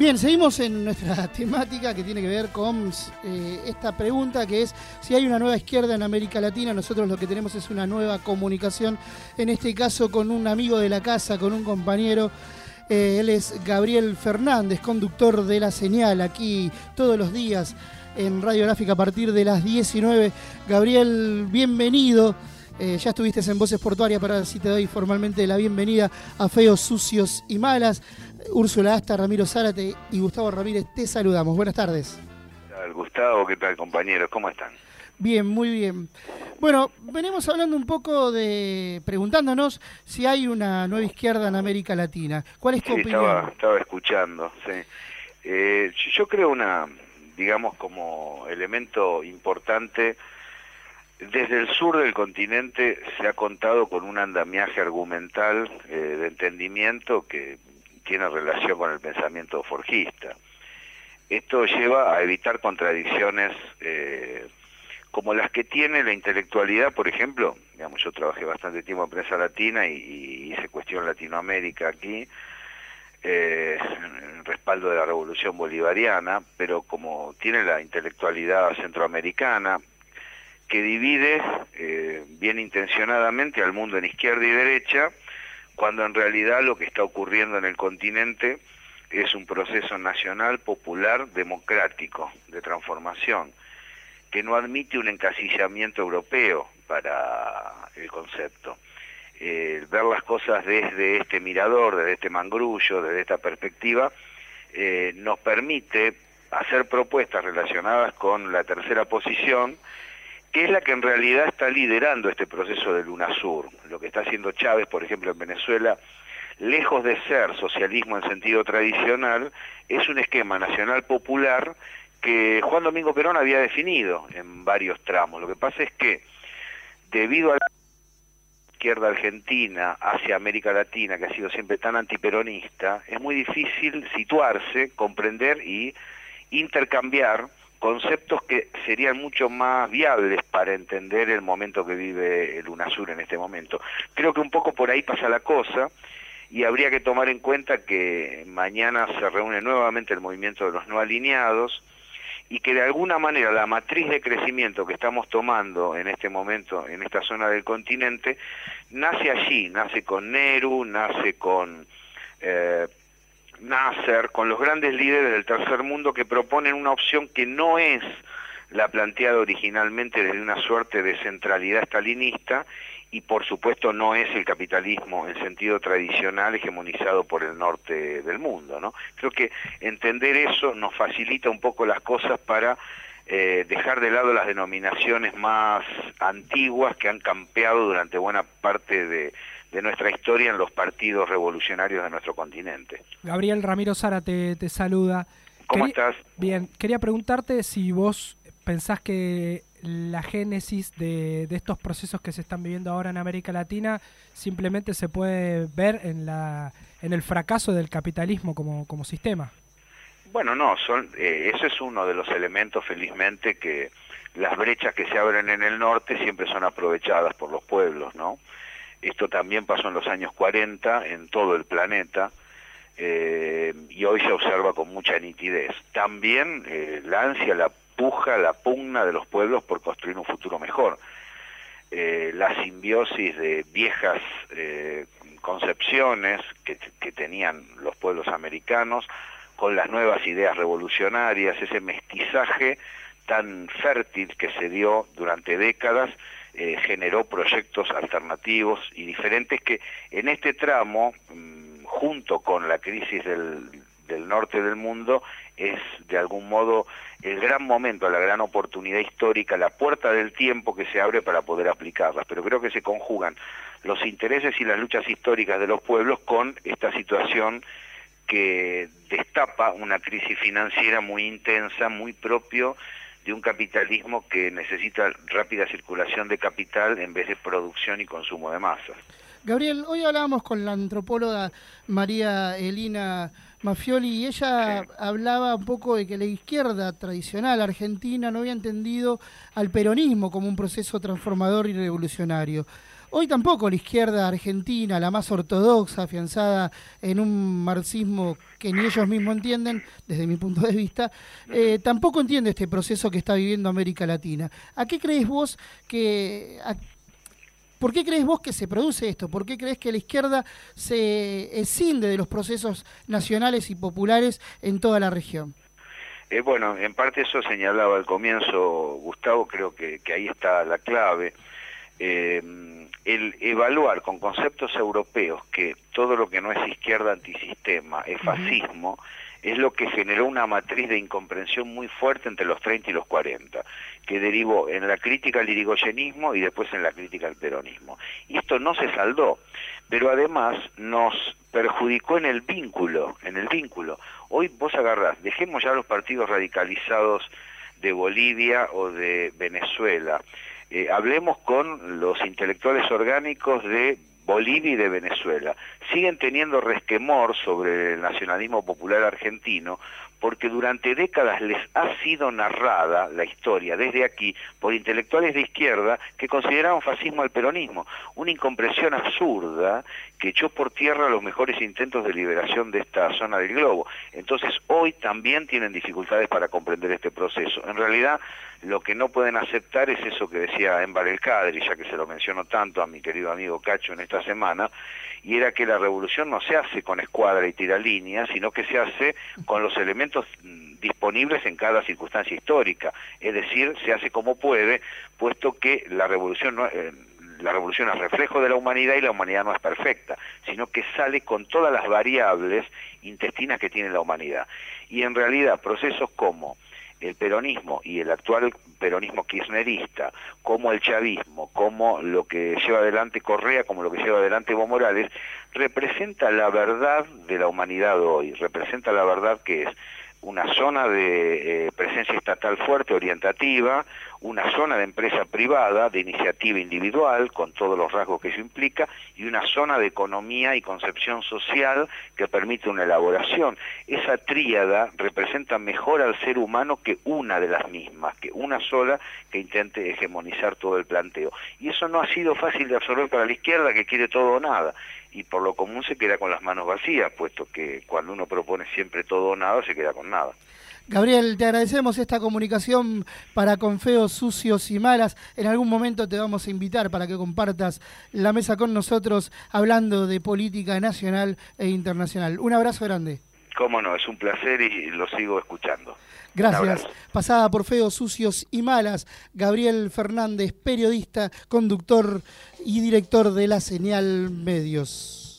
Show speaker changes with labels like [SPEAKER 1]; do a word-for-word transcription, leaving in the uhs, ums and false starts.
[SPEAKER 1] Bien, seguimos en nuestra temática que tiene que ver con eh, esta pregunta que es si hay una nueva izquierda en América Latina. Nosotros lo que tenemos es una nueva comunicación, en este caso con un amigo de la casa, con un compañero. Eh, él es Gabriel Fernández, conductor de La Señal, aquí todos los días en Radiográfica a partir de las diecinueve. Gabriel, bienvenido. Eh, ya estuviste en Voces Portuarias, pero ahora sí te doy formalmente la bienvenida a Feos, Sucios y Malas. Úrsula Asta, Ramiro Zárate y Gustavo Ramírez, te saludamos. Buenas tardes.
[SPEAKER 2] ¿Qué tal, Gustavo? ¿Qué tal, compañeros? ¿Cómo están?
[SPEAKER 1] Bien, muy bien. Bueno, venimos hablando un poco de... preguntándonos si hay una nueva izquierda en América Latina. ¿Cuál es tu
[SPEAKER 2] sí,
[SPEAKER 1] opinión?
[SPEAKER 2] Estaba, estaba escuchando, sí. Eh, yo creo una, digamos, como elemento importante. Desde el sur del continente se ha contado con un andamiaje argumental eh, de entendimiento que tiene relación con el pensamiento forjista. Esto lleva a evitar contradicciones eh, como las que tiene la intelectualidad, por ejemplo. Digamos, yo trabajé bastante tiempo en prensa latina y, y hice cuestión Latinoamérica aquí, eh, en respaldo de la revolución bolivariana, pero como tiene la intelectualidad centroamericana, que divide eh, bien intencionadamente al mundo en izquierda y derecha, cuando en realidad lo que está ocurriendo en el continente es un proceso nacional, popular, democrático, de transformación, que no admite un encasillamiento europeo para el concepto. Eh, ver las cosas desde este mirador, desde este mangrullo, desde esta perspectiva, eh, nos permite hacer propuestas relacionadas con la tercera posición, que es la que en realidad está liderando este proceso del UNASUR. Lo que está haciendo Chávez, por ejemplo, en Venezuela, lejos de ser socialismo en sentido tradicional, es un esquema nacional popular que Juan Domingo Perón había definido en varios tramos. Lo que pasa es que, debido a la izquierda argentina hacia América Latina, que ha sido siempre tan antiperonista, es muy difícil situarse, comprender y intercambiar conceptos que serían mucho más viables para entender el momento que vive el UNASUR en este momento. Creo que un poco por ahí pasa la cosa, y habría que tomar en cuenta que mañana se reúne nuevamente el movimiento de los no alineados, y que de alguna manera la matriz de crecimiento que estamos tomando en este momento, en esta zona del continente, nace allí, nace con Nehru, nace con... Eh, Nasser, con los grandes líderes del tercer mundo que proponen una opción que no es la planteada originalmente desde una suerte de centralidad stalinista, y por supuesto no es el capitalismo en sentido tradicional hegemonizado por el norte del mundo, ¿no? Creo que entender eso nos facilita un poco las cosas para eh, dejar de lado las denominaciones más antiguas que han campeado durante buena parte de de nuestra historia en los partidos revolucionarios de nuestro continente.
[SPEAKER 3] Gabriel, Ramiro Zárate te saluda.
[SPEAKER 2] ¿Cómo
[SPEAKER 3] Quería,
[SPEAKER 2] estás?
[SPEAKER 3] Bien, quería preguntarte si vos pensás que la génesis de, de estos procesos que se están viviendo ahora en América Latina simplemente se puede ver en la en el fracaso del capitalismo como, como sistema.
[SPEAKER 2] Bueno, no, son eh, eso es uno de los elementos, felizmente, que las brechas que se abren en el norte siempre son aprovechadas por los pueblos, ¿no? Esto también pasó en los años cuarenta en todo el planeta, eh, y hoy se observa con mucha nitidez. También eh, la ansia, la puja, la pugna de los pueblos por construir un futuro mejor. Eh, la simbiosis de viejas eh, concepciones que, que tenían los pueblos americanos con las nuevas ideas revolucionarias, ese mestizaje tan fértil que se dio durante décadas, Eh, generó proyectos alternativos y diferentes que en este tramo, mmm, junto con la crisis del, del norte del mundo, es de algún modo el gran momento, la gran oportunidad histórica, la puerta del tiempo que se abre para poder aplicarlas. Pero creo que se conjugan los intereses y las luchas históricas de los pueblos con esta situación que destapa una crisis financiera muy intensa, muy propio de un capitalismo que necesita rápida circulación de capital en vez de producción y consumo de masas.
[SPEAKER 1] Gabriel, hoy hablábamos con la antropóloga María Elina Maffioli y ella sí. hablaba un poco de que la izquierda tradicional argentina no había entendido al peronismo como un proceso transformador y revolucionario. Hoy tampoco la izquierda argentina, la más ortodoxa, afianzada en un marxismo que ni ellos mismos entienden, desde mi punto de vista, eh, tampoco entiende este proceso que está viviendo América Latina. ¿A qué crees vos que... A, ¿Por qué crees vos que se produce esto? ¿Por qué crees que la izquierda se escinde de los procesos nacionales y populares en toda la región?
[SPEAKER 2] Eh, bueno, en parte eso señalaba al comienzo Gustavo, creo que, que ahí está la clave. Eh, el evaluar con conceptos europeos que todo lo que no es izquierda antisistema es fascismo, uh-huh. es lo que generó una matriz de incomprensión muy fuerte entre los treinta y los cuarenta, que derivó en la crítica al irigoyenismo y después en la crítica al peronismo. Y esto no se saldó, pero además nos perjudicó en el vínculo, en el vínculo. Hoy vos agarrás, dejemos ya los partidos radicalizados de Bolivia o de Venezuela, eh, hablemos con los intelectuales orgánicos de Bolivia y de Venezuela. Siguen teniendo resquemor sobre el nacionalismo popular argentino porque durante décadas les ha sido narrada la historia desde aquí por intelectuales de izquierda que consideraban fascismo al peronismo, una incomprensión absurda que echó por tierra los mejores intentos de liberación de esta zona del globo. Entonces hoy también tienen dificultades para comprender este proceso. En realidad lo que no pueden aceptar es eso que decía Enver el Kadri, ya que se lo menciono tanto a mi querido amigo Cacho en esta semana, y era que la revolución no se hace con escuadra y tiralínea, sino que se hace con los elementos disponibles en cada circunstancia histórica, es decir, se hace como puede, puesto que la revolución no, eh, la revolución es reflejo de la humanidad y la humanidad no es perfecta, sino que sale con todas las variables intestinas que tiene la humanidad. Y en realidad procesos como el peronismo y el actual peronismo kirchnerista, como el chavismo, como lo que lleva adelante Correa, como lo que lleva adelante Evo Morales, representa la verdad de la humanidad hoy, representa la verdad que es una zona de eh, presencia estatal fuerte, orientativa, una zona de empresa privada, de iniciativa individual, con todos los rasgos que eso implica, y una zona de economía y concepción social que permite una elaboración. Esa tríada representa mejor al ser humano que una de las mismas, que una sola que intente hegemonizar todo el planteo. Y eso no ha sido fácil de absorber para la izquierda, que quiere todo o nada, y por lo común se queda con las manos vacías, puesto que cuando uno propone siempre todo o nada, se queda con nada.
[SPEAKER 1] Gabriel, te agradecemos esta comunicación para Con Feos, Sucios y Malas. En algún momento te vamos a invitar para que compartas la mesa con nosotros hablando de política nacional e internacional. Un abrazo grande.
[SPEAKER 2] Cómo no, es un placer y lo sigo escuchando.
[SPEAKER 1] Gracias. Pasada por Feos, Sucios y Malas, Gabriel Fernández, periodista, conductor y director de La Señal Medios.